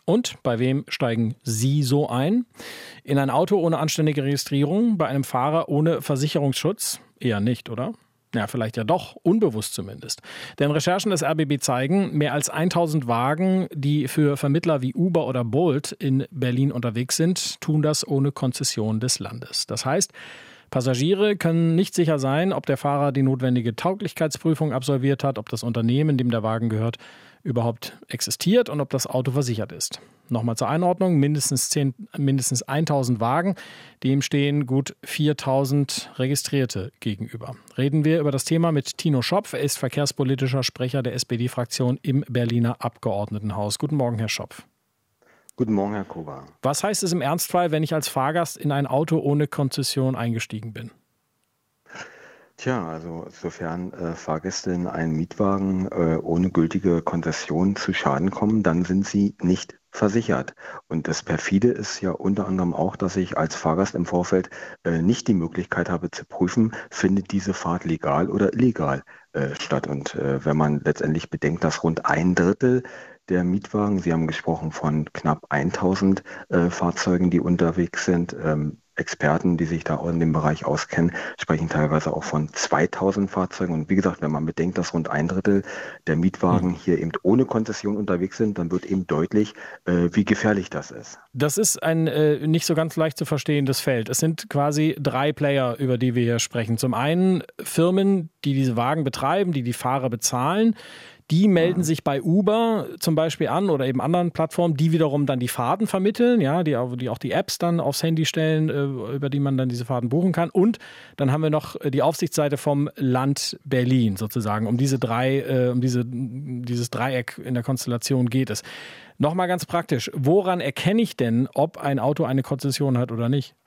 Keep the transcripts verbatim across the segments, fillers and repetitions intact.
Und bei wem steigen Sie so ein? In ein Auto ohne anständige Registrierung, bei einem Fahrer ohne Versicherungsschutz? Eher nicht, oder? Ja, vielleicht ja doch, unbewusst zumindest. Denn Recherchen des R B B zeigen, mehr als tausend Wagen, die für Vermittler wie Uber oder Bolt in Berlin unterwegs sind, tun das ohne Konzession des Landes. Das heißt, Passagiere können nicht sicher sein, ob der Fahrer die notwendige Tauglichkeitsprüfung absolviert hat, ob das Unternehmen, dem der Wagen gehört, überhaupt existiert und ob das Auto versichert ist. Nochmal zur Einordnung, mindestens, zehn, mindestens tausend Wagen, dem stehen gut viertausend Registrierte gegenüber. Reden wir über das Thema mit Tino Schopf. Er ist verkehrspolitischer Sprecher der S P D-Fraktion im Berliner Abgeordnetenhaus. Guten Morgen, Herr Schopf. Guten Morgen, Herr Kober. Was heißt es im Ernstfall, wenn ich als Fahrgast in ein Auto ohne Konzession eingestiegen bin? Tja, also sofern äh, Fahrgäste in einen Mietwagen äh, ohne gültige Konzession zu Schaden kommen, dann sind sie nicht versichert. Und das perfide ist ja unter anderem auch, dass ich als Fahrgast im Vorfeld äh, nicht die Möglichkeit habe zu prüfen, findet diese Fahrt legal oder illegal äh, statt. Und äh, wenn man letztendlich bedenkt, dass rund ein Drittel der Mietwagen, Sie haben gesprochen von knapp tausend äh, Fahrzeugen, die unterwegs sind, ähm, Experten, die sich da auch in dem Bereich auskennen, sprechen teilweise auch von zweitausend Fahrzeugen. Und wie gesagt, wenn man bedenkt, dass rund ein Drittel der Mietwagen Hm. hier eben ohne Konzession unterwegs sind, dann wird eben deutlich, äh, wie gefährlich das ist. Das ist ein äh, nicht so ganz leicht zu verstehendes Feld. Es sind quasi drei Player, über die wir hier sprechen. Zum einen Firmen, die diese Wagen betreiben, die die Fahrer bezahlen. Die melden sich bei Uber zum Beispiel an oder eben anderen Plattformen, die wiederum dann die Fahrten vermitteln, ja, die auch, die auch die Apps dann aufs Handy stellen, über die man dann diese Fahrten buchen kann. Und dann haben wir noch die Aufsichtsseite vom Land Berlin sozusagen. Um diese drei, um diese, dieses Dreieck in der Konstellation geht es. Nochmal ganz praktisch, woran erkenne ich denn, ob ein Auto eine Konzession hat oder nicht?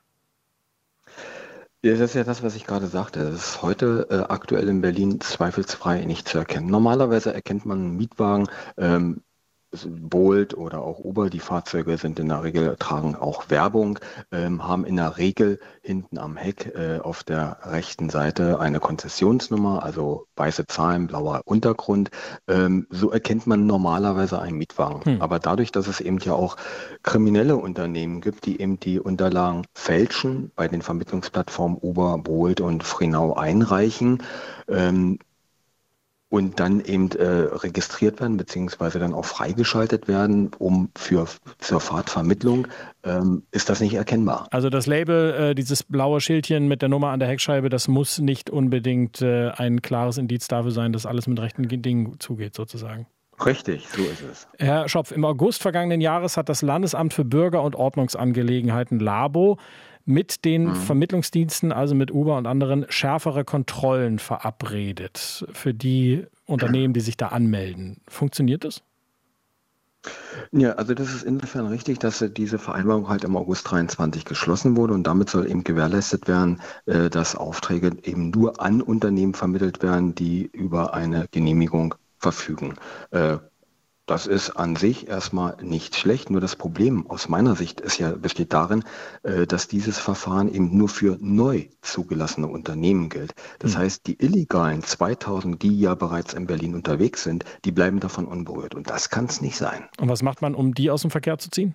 Ja, das ist ja das, was ich gerade sagte. Das ist heute äh, aktuell in Berlin zweifelsfrei nicht zu erkennen. Normalerweise erkennt man einen Mietwagen, ähm, Bolt oder auch Uber, die Fahrzeuge sind in der Regel, tragen auch Werbung, ähm, haben in der Regel hinten am Heck äh, auf der rechten Seite eine Konzessionsnummer, also weiße Zahlen, blauer Untergrund. Ähm, so erkennt man normalerweise einen Mietwagen. Hm. Aber dadurch, dass es eben ja auch kriminelle Unternehmen gibt, die eben die Unterlagen fälschen, bei den Vermittlungsplattformen Uber, Bolt und Freenow einreichen, ähm, und dann eben äh, registriert werden, beziehungsweise dann auch freigeschaltet werden, um für zur Fahrtvermittlung, ähm, ist das nicht erkennbar. Also das Label, äh, dieses blaue Schildchen mit der Nummer an der Heckscheibe, das muss nicht unbedingt äh, ein klares Indiz dafür sein, dass alles mit rechten Dingen zugeht, sozusagen. Richtig, so ist es. Herr Schopf, im August vergangenen Jahres hat das Landesamt für Bürger- und Ordnungsangelegenheiten LABO mit den mhm. Vermittlungsdiensten, also mit Uber und anderen, schärfere Kontrollen verabredet für die Unternehmen, die sich da anmelden. Funktioniert das? Ja, also das ist insofern richtig, dass diese Vereinbarung halt im August dreiundzwanzig geschlossen wurde und damit soll eben gewährleistet werden, dass Aufträge eben nur an Unternehmen vermittelt werden, die über eine Genehmigung verfügen. Das ist an sich erstmal nicht schlecht, nur das Problem aus meiner Sicht ist ja, besteht darin, dass dieses Verfahren eben nur für neu zugelassene Unternehmen gilt. Das hm. heißt, die illegalen zweitausend, die ja bereits in Berlin unterwegs sind, die bleiben davon unberührt und das kann es nicht sein. Und was macht man, um die aus dem Verkehr zu ziehen?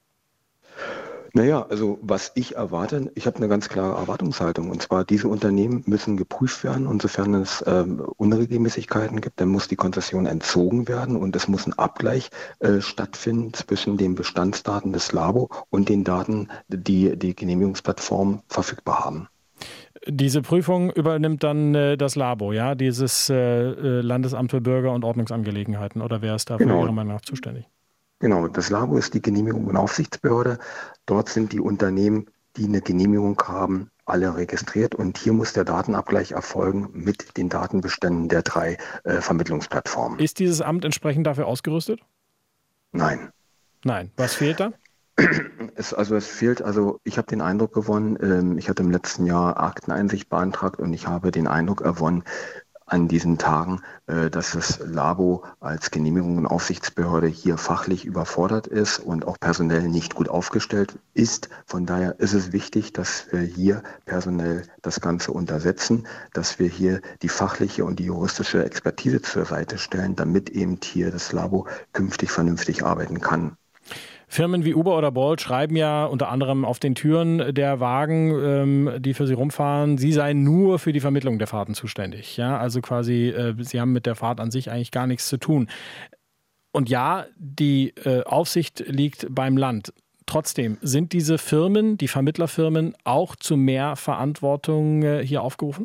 Naja, also was ich erwarte, ich habe eine ganz klare Erwartungshaltung und zwar diese Unternehmen müssen geprüft werden und sofern es ähm, Unregelmäßigkeiten gibt, dann muss die Konzession entzogen werden und es muss ein Abgleich äh, stattfinden zwischen den Bestandsdaten des LABO und den Daten, die die Genehmigungsplattformen verfügbar haben. Diese Prüfung übernimmt dann äh, das LABO, ja, dieses äh, Landesamt für Bürger- und Ordnungsangelegenheiten oder wer ist da genau. Ihrer Meinung nach zuständig? Genau, das LABO ist die Genehmigung- und Aufsichtsbehörde. Dort sind die Unternehmen, die eine Genehmigung haben, alle registriert. Und hier muss der Datenabgleich erfolgen mit den Datenbeständen der drei äh, Vermittlungsplattformen. Ist dieses Amt entsprechend dafür ausgerüstet? Nein. Nein. Was fehlt da? Es, also es fehlt, also ich habe den Eindruck gewonnen, ähm, ich hatte im letzten Jahr Akteneinsicht beantragt und ich habe den Eindruck gewonnen, an diesen Tagen, dass das LABO als Genehmigung und Aufsichtsbehörde hier fachlich überfordert ist und auch personell nicht gut aufgestellt ist. Von daher ist es wichtig, dass wir hier personell das Ganze untersetzen, dass wir hier die fachliche und die juristische Expertise zur Seite stellen, damit eben hier das LABO künftig vernünftig arbeiten kann. Firmen wie Uber oder Bolt schreiben ja unter anderem auf den Türen der Wagen, ähm, die für sie rumfahren, sie seien nur für die Vermittlung der Fahrten zuständig. Ja, also quasi, äh, sie haben mit der Fahrt an sich eigentlich gar nichts zu tun. Und ja, die äh, Aufsicht liegt beim Land. Trotzdem, sind diese Firmen, die Vermittlerfirmen, auch zu mehr Verantwortung äh, hier aufgerufen?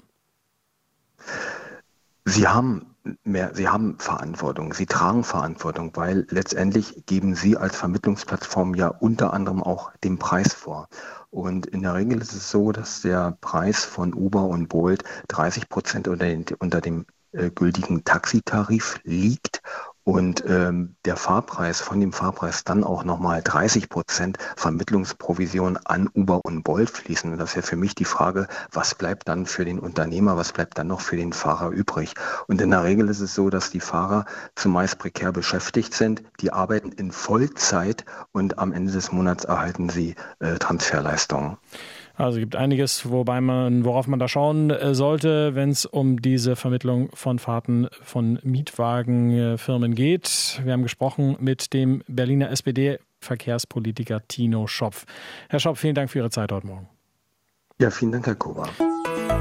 Sie haben mehr, Sie haben Verantwortung, Sie tragen Verantwortung, weil letztendlich geben Sie als Vermittlungsplattform ja unter anderem auch den Preis vor. Und in der Regel ist es so, dass der Preis von Uber und Bolt dreißig Prozent unter, den, unter dem äh, gültigen Taxitarif liegt. Und ähm, der Fahrpreis, von dem Fahrpreis dann auch nochmal dreißig Prozent Vermittlungsprovision an Uber und Bolt fließen. Und das ist ja für mich die Frage, was bleibt dann für den Unternehmer, was bleibt dann noch für den Fahrer übrig? Und in der Regel ist es so, dass die Fahrer zumeist prekär beschäftigt sind, die arbeiten in Vollzeit und am Ende des Monats erhalten sie äh, Transferleistungen. Also es gibt einiges, wobei man, worauf man da schauen sollte, wenn es um diese Vermittlung von Fahrten von Mietwagenfirmen geht. Wir haben gesprochen mit dem Berliner S P D-Verkehrspolitiker Tino Schopf. Herr Schopf, vielen Dank für Ihre Zeit heute Morgen. Ja, vielen Dank, Herr Kober.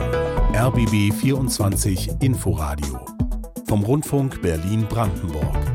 R B B vierundzwanzig Inforadio vom Rundfunk Berlin-Brandenburg.